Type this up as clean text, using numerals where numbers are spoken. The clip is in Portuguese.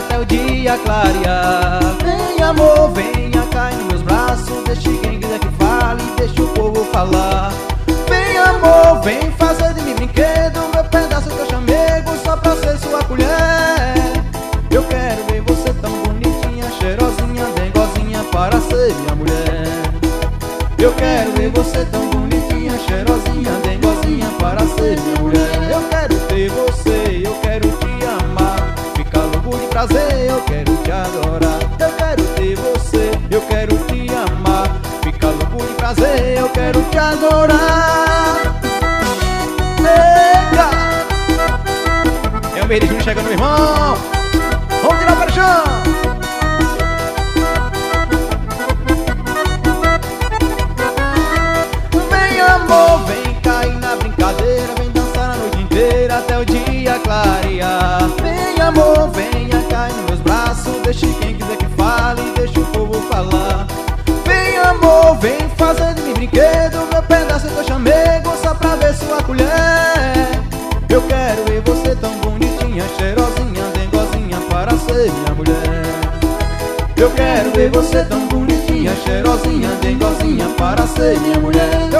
até o dia clarear. Vem amor, venha, cai nos meus braços, deixe quem quiser que fale, deixe o povo falar. Vem amor, vem fazer de mim brinquedo, meu pedaço teu chamego, só pra ser sua colher. Eu quero ver você tão bonitinha, cheirosinha, dengozinha, para ser minha mulher. Eu quero ver você tão bonitinha, cheirosinha, dengozinha, para ser minha mulher. Eu quero ter você, eu quero te amar, ficar louco de prazer, eu quero te adorar. Eu quero ter você, eu quero te amar, ficar louco de prazer, eu quero te adorar. Eita! É o mês de junho chegando, meu irmão. Vamos tirar para o chão. Vem amor, vem cair na brincadeira, vem dançar a noite inteira até o dia clarear. Vem amor, venha cair nos meus braços, deixe quem quiser que fale, deixe o povo falar. Vem amor, vem fazer de mim brinquedo, meu pedaço teu chamego, só pra ver sua colher. Eu quero ver você tão bonitinha, cheirosinha, dengozinha, para ser minha mulher. Eu quero ver você tão bonitinha, cheirosinha, dengozinha, para ser minha mulher.